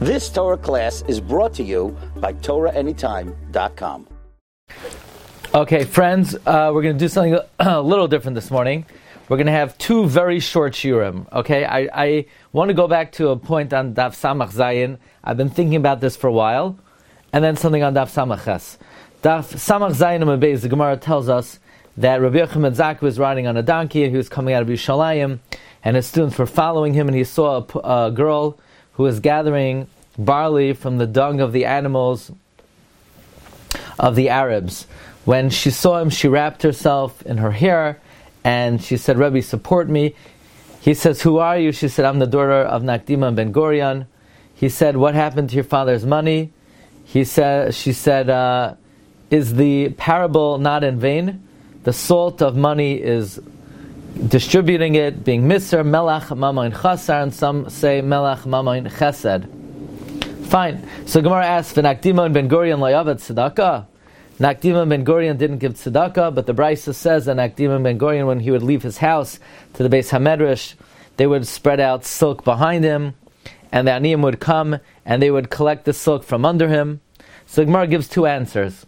This Torah class is brought to you by TorahAnytime.com. Okay, friends, we're going to do something a little different this morning. We're going to have two very short shiurim. Okay, I want to go back to a point on Daf Samach Zayin. I've been thinking about this for a while, and then something on Daf Samach Ches. Daf Samach Zayin and Beis, the Gemara tells us that Rabbi Yochanan ben Zakkai was riding on a donkey, and he was coming out of Yerushalayim, and his students were following him, and he saw a girl who was gathering barley from the dung of the animals of the Arabs. When she saw him, she wrapped herself in her hair, and she said, "Rebbe, support me." He says, "Who are you?" She said, "I'm the daughter of Nakdima and Ben Gurion." He said, "What happened to your father's money?" She said, "Is the parable not in vain? The salt of money is distributing it, being miser, melach, mamayin chasar, and some say melach, mamayin chesed." Fine. So Gemara asks, "V'Nakdima and Ben Gurion layavet tzedakah?" Nakdima and Ben Gurion didn't give tzedakah, but the Brisa says that Nakdima and Ben Gurion, when he would leave his house to the Beis Hamedrash, they would spread out silk behind him, and the Aniyim would come, and they would collect the silk from under him. So Gemara gives two answers.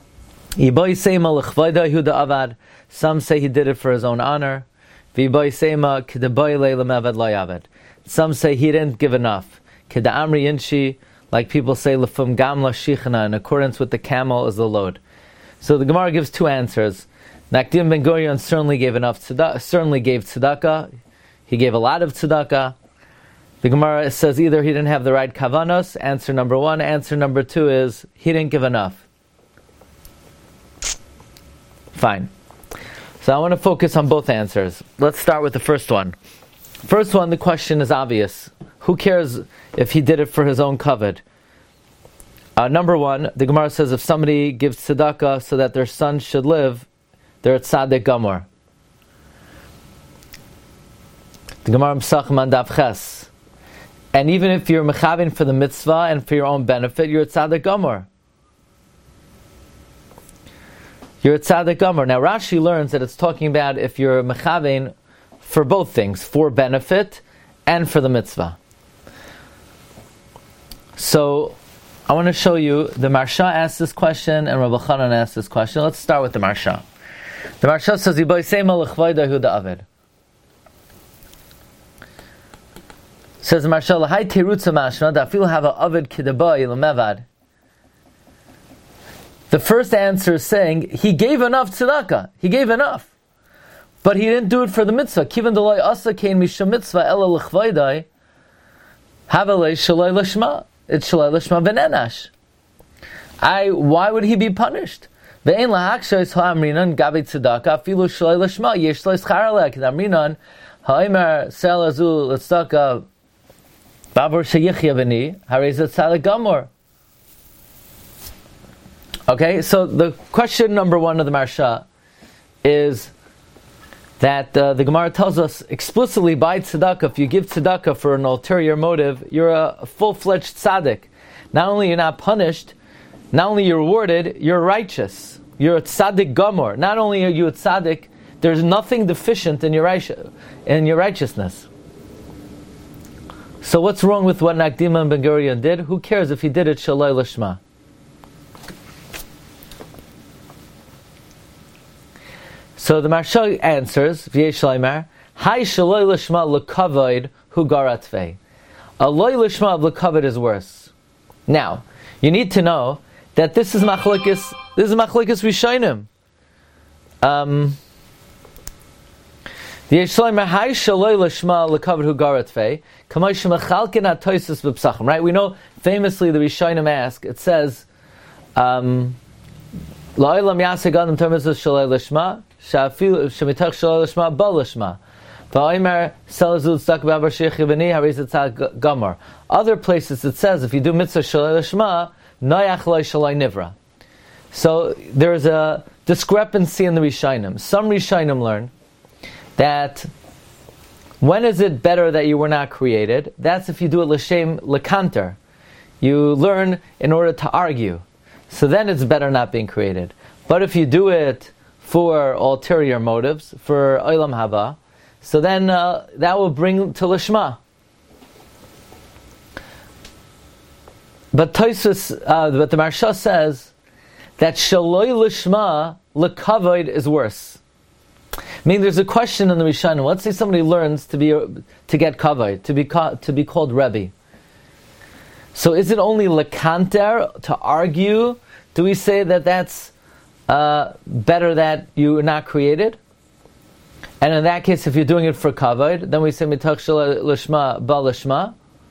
Some say he did it for his own honor. Some say he didn't give enough. Like people say, lefum gamla shichana, in accordance with the camel is the load. So the Gemara gives two answers. Nakdim ben Gurion certainly gave tzedakah. He gave a lot of tzedakah. The Gemara says either he didn't have the right kavanos, answer number one. Answer number two is he didn't give enough. Fine. So I want to focus on both answers. Let's start with the first one. First one, the question is obvious. Who cares if he did it for his own kavod? Number one, the Gemara says if somebody gives tzedakah so that their son should live, they're a tzaddik gamor. The Gemara Pesachim on Daf Ches. And even if you're mechavin for the mitzvah and for your own benefit, you're a tzaddik gamor. You're a tzaddik gamor. Now Rashi learns that it's talking about if you're mechavin for both things, for benefit and for the mitzvah. So, I want to show you, the Marsha asked this question and Rabbi Chanan asked this question. Let's start with the Marsha. The Marsha says, says the Marsha, L'hai terutza mashna, da'afil hava avid kidabai l'mevad. The first answer is saying, he gave enough tzedakah. He gave enough. But he didn't do it for the mitzvah. Kivan d'loi asa kein misham mitzvah ela l'chvaydai, havalei shalai l'shma. It's shalai l'shma v'nenash. Why would he be punished? Ve'en lahakshos ha'amrinan gabi tzedakah afilu shalai l'shma yesh lo schar aleh k'amrinan ha'imar sel azul l'tzedakah babur sheyichya v'ni harezat tzaddik gamor. Okay, so the question number one of the Marsha is that the Gemara tells us explicitly by tzedakah, if you give tzedakah for an ulterior motive, you're a full-fledged tzaddik. Not only you're not punished, not only you're rewarded, you're righteous. You're a tzaddik gamor. Not only are you a tzaddik, there's nothing deficient in your righteousness. So what's wrong with what Nakdima and Ben Gurion did? Who cares if he did it shalai l'shma? So the Marsha answers, V'yesh Laimar, Hai shaloi l'shma l'kavod hu garatvei. A loy l'shma of l'kavod is worse. Now, you need to know that this is machlokes rishonim. V'yesh Laimar, Hai shaloi l'shma l'kavod hu garatvei, kamay shemachalkin ha'toisus b'psachim. Right? We know famously the rishonim ask. It says, La'olam yaseh gadam termis shaloi l'shma. Shemitach shalai l'shma ba l'shma. V'oimer selazul tzedakah b'avar sheyichya v'ni harezat tzaddik gamor. Other places it says if you do mitzvah shalai l'shma noyach lo shalai nivra. So there is a discrepancy in the Rishonim. Some Rishonim learn that when is it better that you were not created? That's if you do it l'shem l'kanter. You learn in order to argue. So then it's better not being created. But if you do it for ulterior motives, for olam haba, so then that will bring to lishma. But the Maharsha says that shaloi lishma lekavod is worse. I mean, there's a question in the Rishonim. Let's say somebody learns to get kavod, to be called Rebbe. So is it only lekanter, to argue? Do we say that that's better that you are not created? And in that case, if you're doing it for kavod, then we say mitach shaloi lishma ba lishma.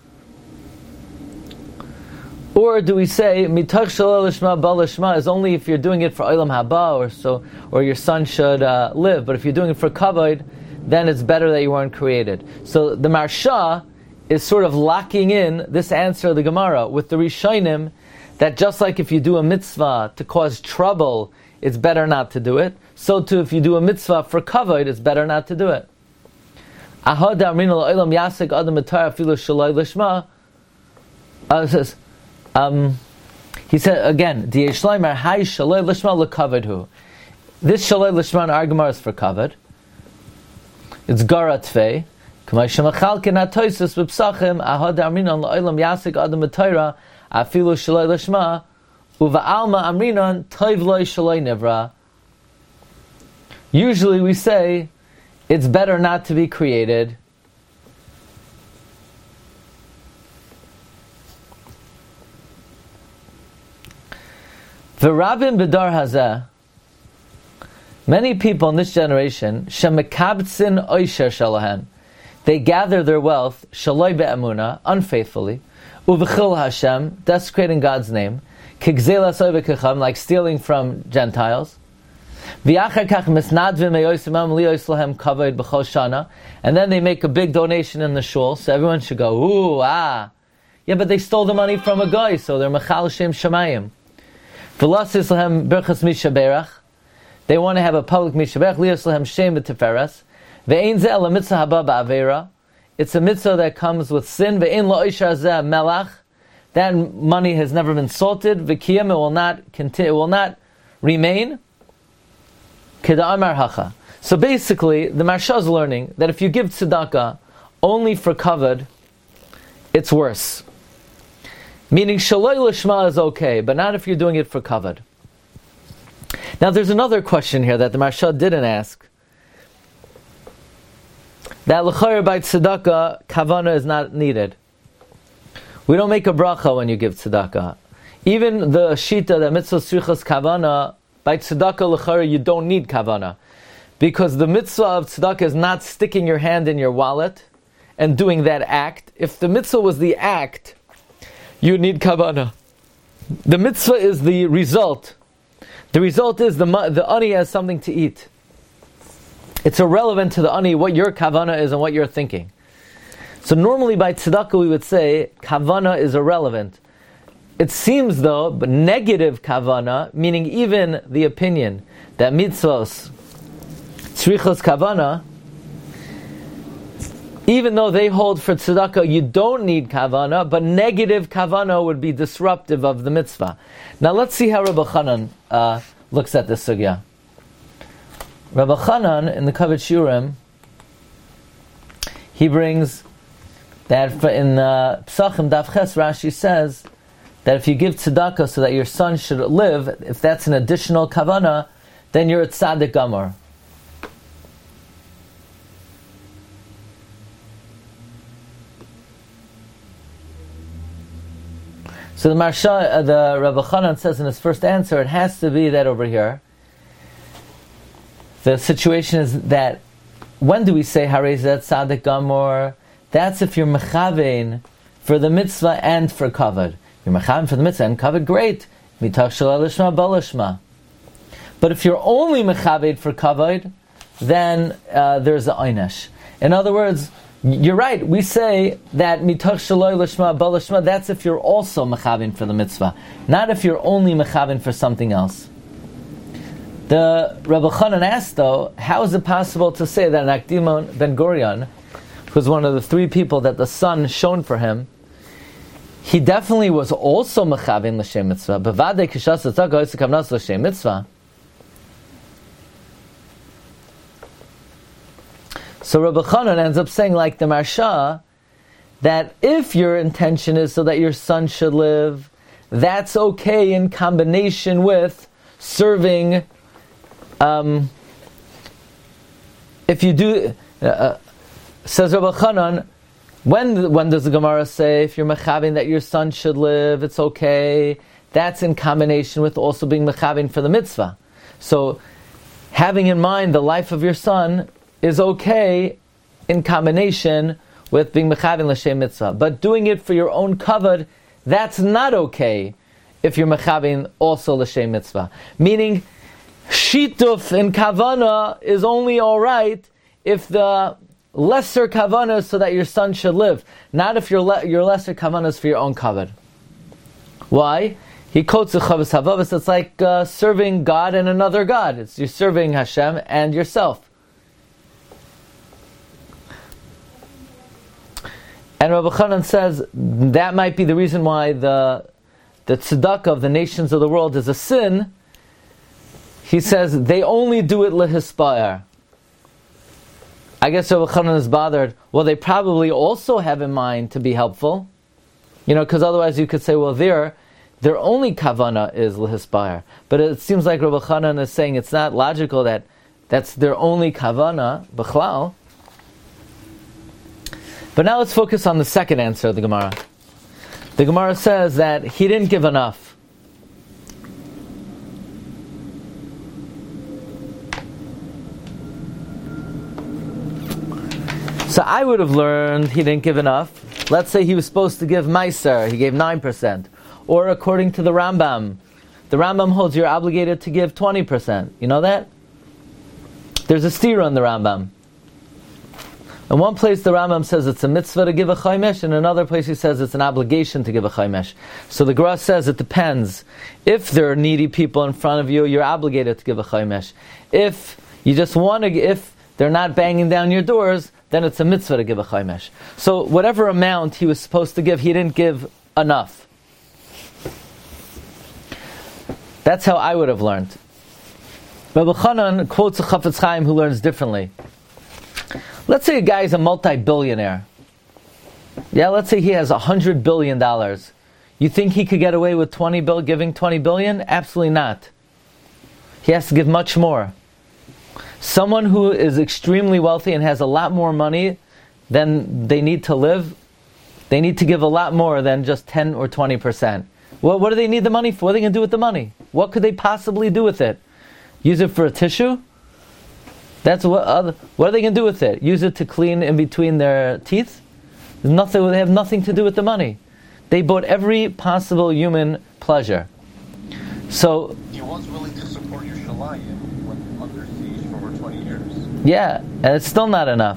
Or do we say mitach shaloi lishma ba lishma is only if you're doing it for olam haba, or your son should live. But if you're doing it for kavod, then it's better that you weren't created. So the Maharsha is sort of locking in this answer of the Gemara with the Rishonim, that just like if you do a mitzvah to cause trouble, it's better not to do it. So too, if you do a mitzvah for kavod, it's better not to do it. He said again, this shaloi lishma in our Gemara is for kavod. It's gara tvei. Usually we say it's better not to be created. V'rabim b'dar hazeh, many people in this generation, shemekabtzin oisher shalahen, they gather their wealth, shaloi be'emuna, unfaithfully, uv'chil Hashem, desecrating God's name, kigzelas oivekecham, like stealing from Gentiles, v'yachar kach misnadvim eyosimam liyos lahem kavod b'chol shana, and then they make a big donation in the shul, so everyone should go, ooh, ah. Yeah, but they stole the money from a guy, so they're mechal shem shamayim. V'lasis lahem berchas mishaberach, they want to have a public mishaberach, liyos lahem shem b'teferes, ve'ein ze el mitzvah haba ba'avera, it's a mitzvah that comes with sin, ve'ein lo'ishar zeh melach, that money has never been salted, v'kiyam, it will not remain, keda'amar hacha. So basically, the Maharsha is learning that if you give tzedakah only for kavod, it's worse. Meaning shaloi lishma is okay, but not if you're doing it for kavod. Now there's another question here that the Maharsha didn't ask. That l'chayr by tzedakah, kavana is not needed. We don't make a bracha when you give tzedakah. Even the shita, that mitzvah tzrichas kavana, by tzedakah l'chayr you don't need kavana. Because the mitzvah of tzedakah is not sticking your hand in your wallet and doing that act. If the mitzvah was the act, you need kavana. The mitzvah is the result. The result is the ani has something to eat. It's irrelevant to the ani what your kavana is and what you're thinking. So normally by tzedakah we would say kavana is irrelevant. It seems though, but negative kavana, meaning even the opinion that mitzvos tzrichos kavana, even though they hold for tzedakah you don't need kavana, but negative kavana would be disruptive of the mitzvah. Now let's see how Rabbi Chanan looks at this sugya. Rabbi Chanan in the Kavod Shiurim, he brings that in Psachim Daf Ches, Rashi says that if you give tzedakah so that your son should live, if that's an additional kavana, then you're a tzaddik gamor. So the Maharsha, the Rabbi Chanan says in his first answer, it has to be that over here. The situation is that when do we say Harei Zeh Tzaddik Gamor? That's if you're mechavein for the mitzvah and for kavod. You're mechavein for the mitzvah and kavod, great. Mitach shaloi lishma ba lishma. But if you're only mechavein for kavod, then there's an oynesh. In other words, you're right. We say that mitach shaloi lishma ba lishma. That's if you're also mechavein for the mitzvah, not if you're only mechavein for something else. The Rabbi Chanan asked, though, how is it possible to say that Nakdimon Ben Gurion, who was one of the three people that the sun shone for him, he definitely was also mechavein l'shem mitzvah. Bevadei kishas tzedakah oisek kavnas l'shem mitzvah. So Rabbi Chanan ends up saying, like the Maharsha, that if your intention is so that your son should live, that's okay in combination with serving. If you do, says Rabbi Chanan, when does the Gemara say if you're mechavin that your son should live, it's okay? That's in combination with also being mechavin for the mitzvah. So, having in mind the life of your son is okay in combination with being mechavin l'shem mitzvah. But doing it for your own kavod, that's not okay if you're mechavin also l'shem mitzvah. Meaning, shituf in kavana is only alright if the lesser kavana is so that your son should live. Not if your lesser kavana is for your own kavod. Why? He quotes the Chavos Havavos, it's like serving God and another God. You're serving Hashem and yourself. And Rabbi Chanan says that might be the reason why the tzedakah of the nations of the world is a sin. He says they only do it lehispire. I guess Rabbi Chanan is bothered. Well, they probably also have in mind to be helpful. Because otherwise you could say, well, their only kavana is lehispire. But it seems like Rabbi Chanan is saying it's not logical that that's their only kavana, b'chlal. But now let's focus on the second answer of the Gemara. The Gemara says that he didn't give enough. So I would have learned he didn't give enough. Let's say he was supposed to give Meiser, he gave 9%. Or according to the Rambam holds you're obligated to give 20%. You know that? There's a stira in the Rambam. In one place the Rambam says it's a mitzvah to give a chaymesh, and in another place he says it's an obligation to give a chaymesh. So the Gemara says it depends. If there are needy people in front of you, you're obligated to give a chaymesh. If you just if they're not banging down your doors, then it's a mitzvah to give a chaymesh. So whatever amount he was supposed to give, he didn't give enough. That's how I would have learned. Rabbi Chanan quotes a Chafetz Chaim who learns differently. Let's say a guy is a multi-billionaire. Yeah, let's say he has $100 billion. You think he could get away with giving $20 billion? Absolutely not. He has to give much more. Someone who is extremely wealthy and has a lot more money than they need to live, they need to give a lot more than just 10 or 20%. Well, what do they need the money for? What are they going to do with the money? What could they possibly do with it? Use it for a tissue? What are they going to do with it? Use it to clean in between their teeth? They have nothing to do with the money. They bought every possible human pleasure. So he was willing to support your shalayim when under siege for over 20 years. Yeah, and it's still not enough.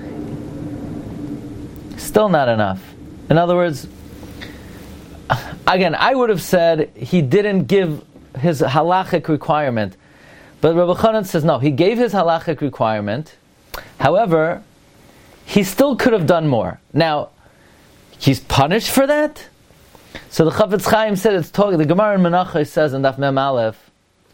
Still not enough. In other words, again, I would have said he didn't give his halachic requirement. But Rabbi Chanan says no, he gave his halachic requirement. However, he still could have done more. Now, he's punished for that? So the Chafetz Chaim said it's talking, the Gemara in Menachos says in Daf Mem Aleph,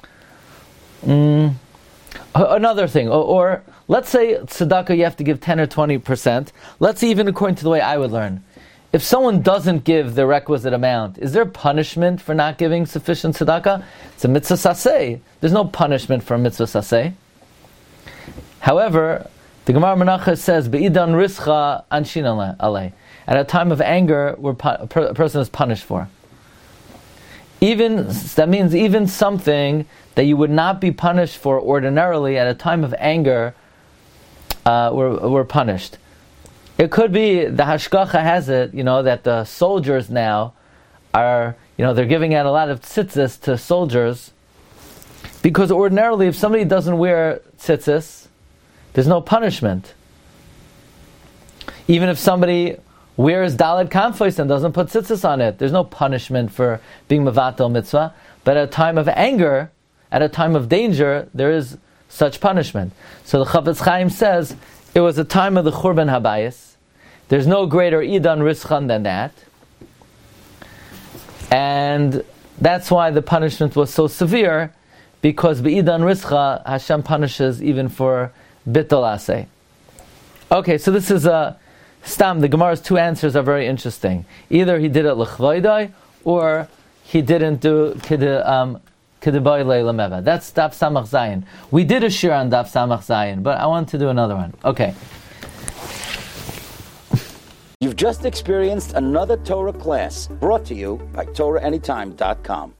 another thing, or let's say tzedakah you have to give 10 or 20%. Let's say even according to the way I would learn. If someone doesn't give the requisite amount, is there punishment for not giving sufficient tzedakah? It's a mitzvah saseh. There's no punishment for a mitzvah saseh. However, the Gemara Menachos says, Be'idan rischa anshin alei. At a time of anger, a person is punished for. That means even something that you would not be punished for ordinarily, at a time of anger, we're punished. It could be the hashgacha has it, that the soldiers now are, they're giving out a lot of tzitzis to soldiers, because ordinarily if somebody doesn't wear tzitzis, there's no punishment. Even if somebody wears daled kanfos and doesn't put tzitzis on it, there's no punishment for being mevatel mitzvah. But at a time of anger, at a time of danger, there is such punishment. So the Chafetz Chaim says, it was a time of the Churban Habayis. There's no greater Idan Rischan than that. And that's why the punishment was so severe, because Be'idan Rischa, Hashem punishes even for Bittul Aseh. Okay, so this is a Stam. The Gemara's two answers are very interesting. Either he did it l'chvoidai, or he didn't do Kedeboy Leila Meva. That's Daf Samach Zayin. We did a shir on Daf Samach Zayin, but I want to do another one. Okay. You've just experienced another Torah class brought to you by TorahAnytime.com.